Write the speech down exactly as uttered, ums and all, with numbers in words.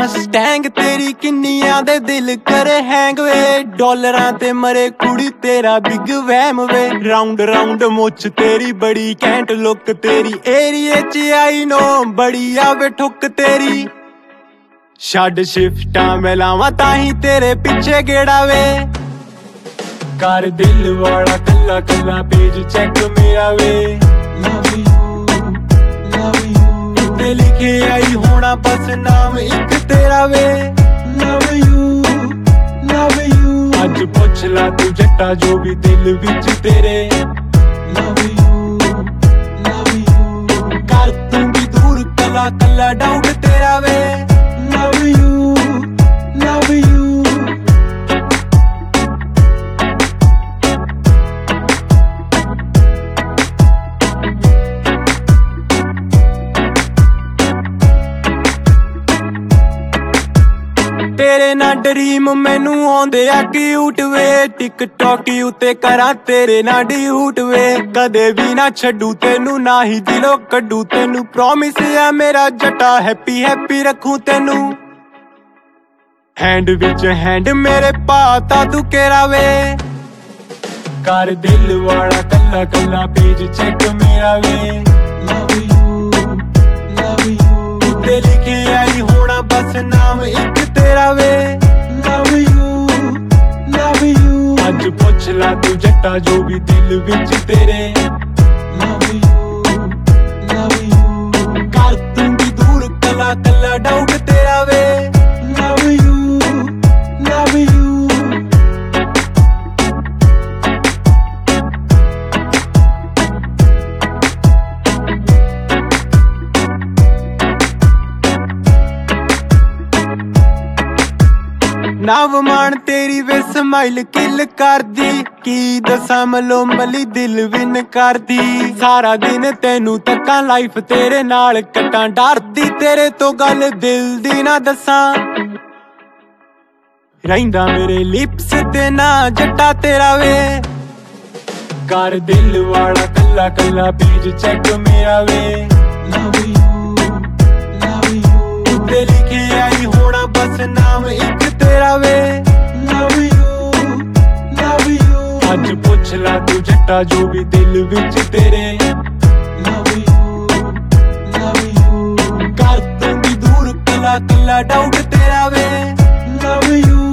Mustang ਤੇਰੀ ਕਿੰਨੀਆਂ ਦੇ ਦਿਲ ਕਰੇ ਹੈਂਗ ਵੇ ਡਾਲਰਾਂ ਤੇ ਮਰੇ ਕੁੜੀ ਤੇਰਾ ਬਿਗ ਵਹਿਮ ਵੇ ਰਾਉਂਡ ਰਾਉਂਡ ਮੁੱਛ ਤੇਰੀ ਬੜੀ ਕੈਂਟ ਲੁੱਕ ਤੇਰੀ ਏਰੀਏ ਚ ਆਈ ਨੋ ਬੜੀ ਆਵੇ ਠੁੱਕ ਤੇਰੀ ਛੱਡ ਸ਼ਿਫਟਾਂ ਮੈਂ ਲਾਵਾਂ ਤਾਹੀਂ ਤੇਰੇ ਪਿੱਛੇ ਗੇੜਾ ਵੇ ਕਰ ਦਿਲ ਵਾਲਾ ਕੱਲਾ ਕੱਲਾ ਪੇਜ ਚੈੱਕ ਮੇਰਾ ਵੇ ਲਵ ਯੂ ਲਵ ਯੂ ਇੱਥੇ ਲਿਖੇ ਆਈ ਹੋਣਾ ਬਸ ਨਾਮ ਇੱਕ ਤੇਰਾ ਵੇ ਲਵ ਯੂ ਲਵ ਯੂ ਅੱਜ ਪੁੱਛ ਲਾ ਤੂੰ ਜੱਟਾ ਜੋ ਵੀ ਦਿਲ ਵਿੱਚ ਤੇਰੇ ਲਵ ਯੂ ਲਵ ਯੂ ਕਰ ਤੂੰ ਵੀ ਦੂਰ ਕੱਲਾ ਕੱਲਾ ਡਾਊਟ ਤੇਰਾ ਵੇ ਲਵ ਯੂ ਲਵ ਯੂ ਤੇਰੇ ਨਾਲ ਡਰੀਮ ਮੈਨੂੰ ਆਉਂਦੇ ਆ ਕਿਊਟ ਵੇ ਟਿਕਟੌਕ ਉੱਤੇ ਕਰਾਂ ਤੇਰੇ ਨਾਲ ਡਿਊਟ ਵੇ ਕਦੇ ਵੀ ਨਾ ਛੱਡੂ ਤੈਨੂੰ ਨਾ ਹੀ ਦਿਲੋਂ ਕੱਢੂ ਤੈਨੂੰ ਪ੍ਰੋਮਿਸ ਆ ਮੇਰਾ ਜੱਟਾ ਹੈਪੀ ਹੈਪੀ ਰੱਖੂ ਤੈਨੂੰ ਹੈਂਡ ਵਿੱਚ ਹੈਂਡ ਮੇਰੇ ਪਾਤਾ ਤੂੰ ਕੇਰਾ ਵੇ ਕਰ ਦਿਲ ਵਾਲਾ ਕੱਲਾ ਕੱਲਾ ਪੇਜ ਚੈੱਕ ਮੇਰਾ ਵੇ ਲਵ ਯੂ ਲਵ ਯੂ ਉੱਤੇ ਲਿਖੇ ਆਈ ਹੋਣਾ ਬਸ ਨਾਮ ਇੱਕ ਤੇਰਾ ਵੇ ਲਵ ਯੂ ਲਵ ਯੂ ਅੱਜ ਪੁੱਛ ਲਾ ਤੂੰ ਜੱਟਾ ਜੋ ਵੀ ਦਿਲ ਵਿੱਚ ਤੇਰੇ ਲਵ ਯੂ ਲਵ ਯੂ ਕਰ ਤੂੰ ਵੀ ਦੂਰ ਕੱਲਾ ਕੱਲਾ ਡਾਊਟ ਤੇਰਾ ਵੇ ਲਵ ਯੂ ਲਵ ਯੂ ਨਵ ਮਾਣ ਤੇਰੀ ਵੇ ਸਮਾਈਲ ਕਿਲ ਕਰਦੀ ਕੀ ਦੱਸਾਂ ਮਲੋ ਮਲੀ ਦਿਲ ਵਿਨ ਕਰਦੀ ਸਾਰਾ ਦਿਨ ਤੈਨੂੰ ਤੱਕਾਂ ਲਾਈਫ ਤੇਰੇ ਨਾਲ ਕੱਟਾਂ ਡਰਦੀ ਤੇਰੇ ਤੋਂ ਗੱਲ ਦਿਲ ਦੀ ਨਾ ਦੱਸਾਂ ਰਹਿੰਦਾ ਮੇਰੇ ਲਿਪਸ ਤੇ ਨਾ ਜੱਟਾ ਤੇਰਾ ਵੇ ਕਰ ਦਿਲ ਵਾਲਾ ਕੱਲਾ ਕੱਲਾ ਪੇਜ ਚੈੱਕ ਮੇਰਾ ਵੇ ਲਵ ਯੂ ਲਵ ਯੂ ਉੱਤੇ ਲਿਖੇ ਆਈ ਹੋਣਾ ਬਸ ਨਾਮ ਇੱਕ ਤੇਰਾ ਵੇ ਲਵ ਯੂ ਲਵ ਯੂ ਅੱਜ ਪੁੱਛ ਲਾ ਤੂੰ ਜੱਟਾ ਜੋ ਵੀ ਦਿਲ ਵਿੱਚ ਤੇਰੇ ਲਵ ਯੂ ਲਵ ਯੂ ਕਰ ਤੂੰ ਵੀ ਦੂਰ ਕੱਲਾ ਕੱਲਾ ਡਾਊਟ ਤੇਰਾ ਵੇ ਲਵ ਯੂ